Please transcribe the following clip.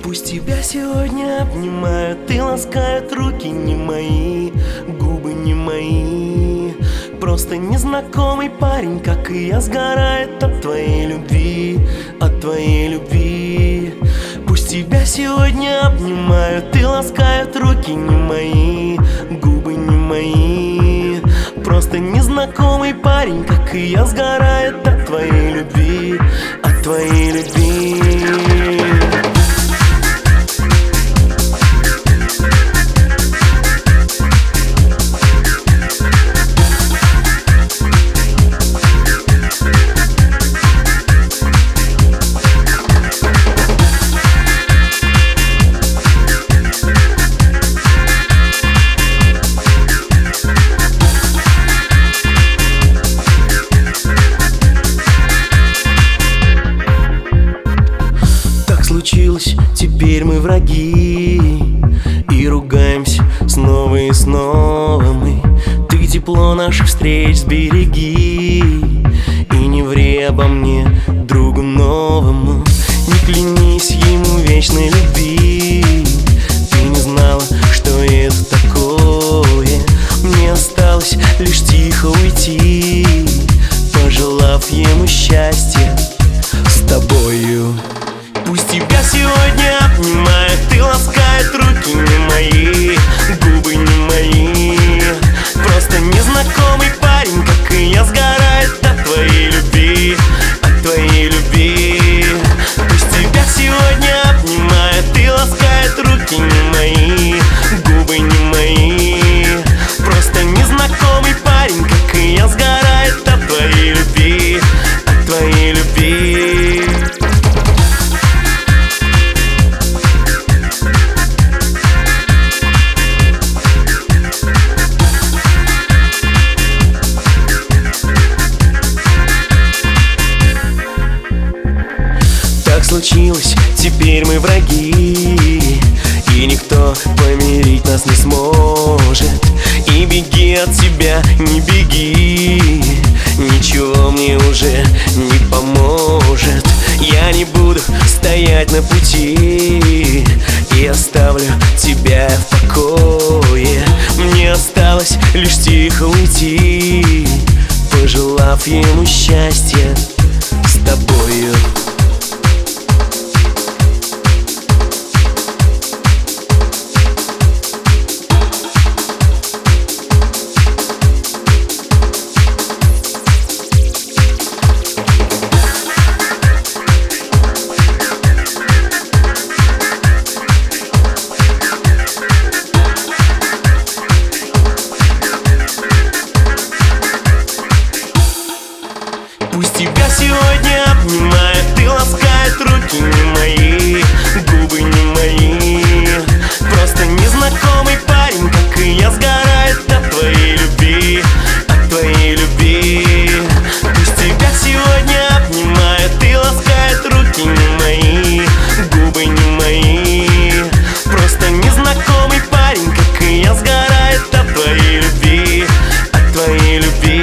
Пусть тебя сегодня обнимают и ласкают руки не мои, губы не мои. Просто незнакомый парень, как и я, сгорает от твоей любви, от твоей любви. Пусть тебя сегодня обнимают и ласкают руки не мои, губы не мои. Просто незнакомый парень, как и я, сгорает от твоей любви, от твоей любви. Случилось, теперь мы враги и ругаемся снова и снова мы. Ты тепло наших встреч сбереги и не ври обо мне другу новому. Не клянись ему вечной любви. Ты не знала, что это такое. Мне осталось лишь тихо уйти, пожелав ему счастья с тобою. Пусть тебя сегодня обнимают и ласкают руки не мои, губы не мои. Просто незнакомый парень, как и я, сгорает от твоей любви, от твоей любви. Пусть тебя сегодня обнимают и ласкают руки не мои, губы не мои. Просто незнакомый парень, как и я, сгорает от твоей любви, от твоей любви. Случилось, теперь мы враги, и никто помирить нас не сможет. И беги от себя, не беги, ничего мне уже не поможет. Я не буду стоять на пути и оставлю тебя в покое. Мне осталось лишь тихо уйти, пожелав ему счастья с тобою. Пусть тебя сегодня обнимают и ласкают руки не мои, губы не мои. Просто незнакомый парень, как и я, сгорает от твоей любви, от твоей любви. Пусть тебя сегодня обнимают и ласкают руки не мои, губы не мои. Просто незнакомый парень, как и я, сгорает от твоей любви, от твоей любви.